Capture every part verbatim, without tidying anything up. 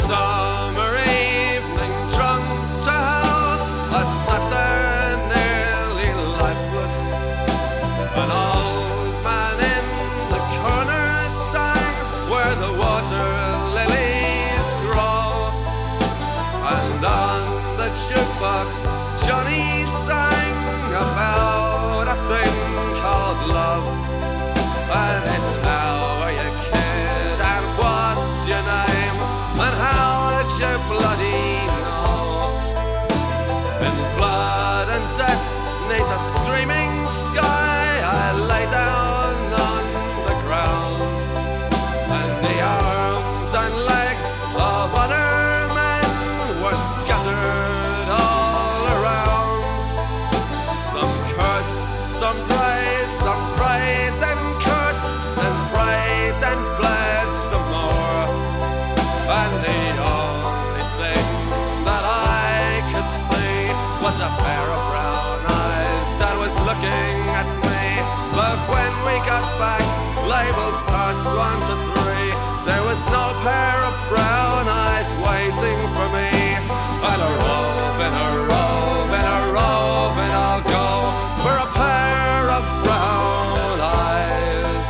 summer evening, drunk to hell, I sat there nearly lifeless. An old man in the corner sang where the water lilies grow, and on the jukebox Johnny sang about a thing called love. And it's how are you, kid, and what's your name, and how'd you bloody know? In blood and death, 'neath a screaming sky, I lay down on the ground, and the arms and legs of other men were scattered all around. Some cursed, some prayed, some prayed, then cursed, then prayed, then bled some more. And the only thing that I could see was a pair of brown eyes that was looking at me. But when we got back, labeled parts one to three, there was no pair of brown eyes waiting for me. And a rove, and a rove, and a rove, and I'll go for a pair of brown eyes.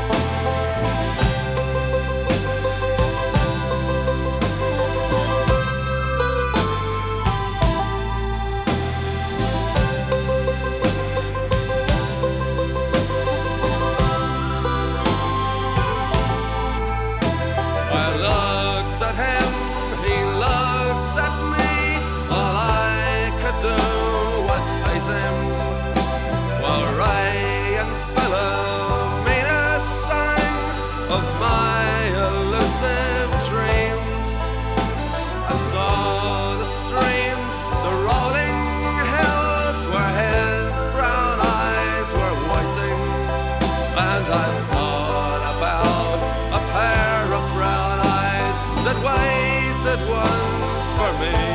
I looked at him, he looked at me. All I could do was hate him. While Ray and Philomena sang of my elusive dreams, I saw the streams, the rolling hills where his brown eyes were waiting, and I thought about a pair of brown eyes that waited once for me.